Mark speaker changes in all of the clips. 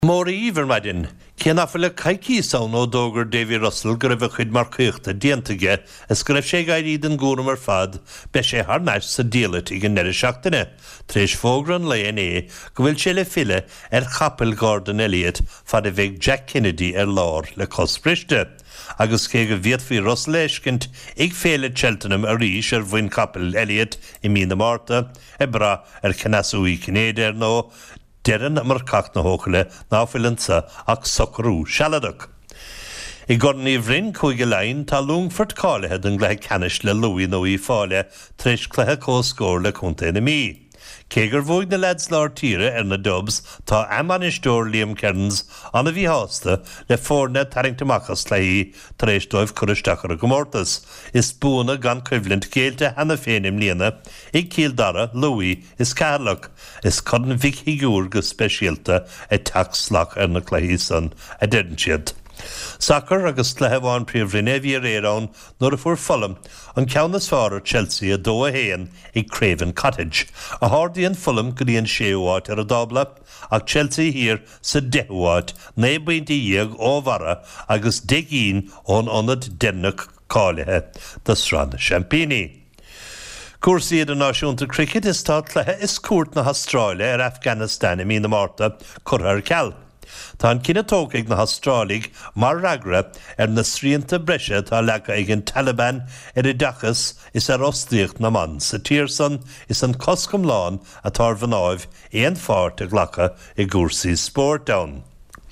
Speaker 1: Mórí Ivermadin, Cianafala Kaiki Sound ó Dógur Davy Russell go raibh chuid mar chuachta diantaige is go raibh sé gairid an gúna mar fad be sé thar neis sa díalat ag an neidir seachtaine. Tréis fógra an leon go bhfuil sé le file chapel Gordon Elliott fad a bheith Jack Kennedy lár le cospriste. Agus cé go bhíad fí Russell éiscint ag féile Cheltenham a rís bhain Capel Elliott I Mína Marta bra Canasúí Cnéad nó Deran mar cach na hóchale ná filinsa ach socorú sealadach. I Gordon Ivrin chuig lein tá Lungford cáilethe an gleith canis le Louis nó í fáile tríis clethe cóscóir le chunta na mí. Cégur bhuaig na lads lár tíre na Dubs tá amanisteoir Liam Kearns an a bhí hásta le fórne taringtamachas leí tréis dóibh churisteachar a gomórtas. Is búna gan cuimhlint céilte hena fénim líana ag cíl dara Louis is cárlach. Is codan bhíc hiúr go speisialta tax slach na cléí san a dean siad. Soccer agus lehebháin príomhrinne bhí réarán nuair a fuair Fulham an ceannas fearr Chelsea a 2-1 ag Craven Cottage. A hádaíonn Fulham go dtíon 6 uaid ar a dábla ach Chelsea hir sa 10 uaid 9 baintí dhéag ó bhara agus 10 ón ionad dennach cáilethe do Sran Champini. Cuasaí idir náisiúnta cricket is tá clethe is cuairt na Australia ar Afghanistan I Mína Marta curthar ceall. Tá an cinenne tócaigh na Australig mar ragra na sríanta breise tá lecha ag an Taliban I dachas is ostíocht na man sa tír is an coscom lán a tar bhanáibh éon fáirt a ghlacha I gúrsaí sport down.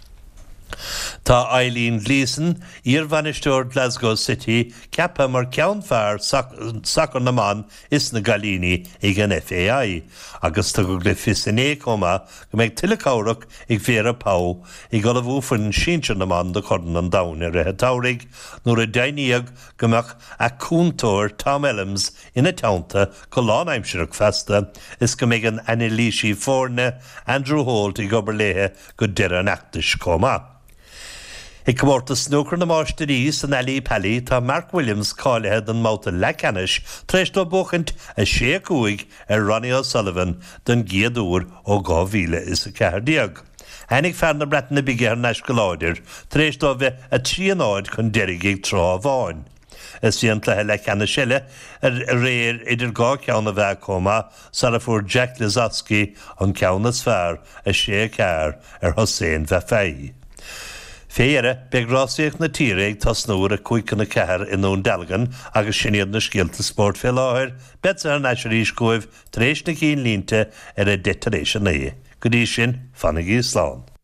Speaker 1: Tá Eileen Gleeson Iarvanisteoir Glasgow City ceappa mar ceann fearr sacr na man is na Galíní ag an FAI agus tá go glyfis in écoma go méid tilecárach ag Vera Pau ag go bhúfan síintear na man do chudan an dain ar rethe táraigh nuair a daoiníag gomach a cúntóir Tom Elliams ina teanta go lánaimseach festa is go méid an Annalísí fórne Andrew Holt ag oberléthe go deire an actis comá. I cumórta snooker na máisteí san Ellie Pelly tá Mark Williams cáilethe den máta lecanis tréis do buchant a 6 Ronnie O'Sullivan den giadúr ó 2014. Hennig fearna bretan na bigéir neis go láidir tréis do bheith a 3 áid chun deirigh trá bháin. Is bhíon clethe lecanis seile réir idir gá ceanna bheith comá sa a fuair Jack Lisowski an ceannas fearr a 6 cearr Hussein Vafai. Féire beagrásaíocht na tíre ag tasnúir a cuican na cehar in ón Dalgan agus siniad na scialta sport fé láthir betsa ar neisiirí scoibh tréis na cín línte ar a detaréis na é. Go dtí sin, fannaigh Slán.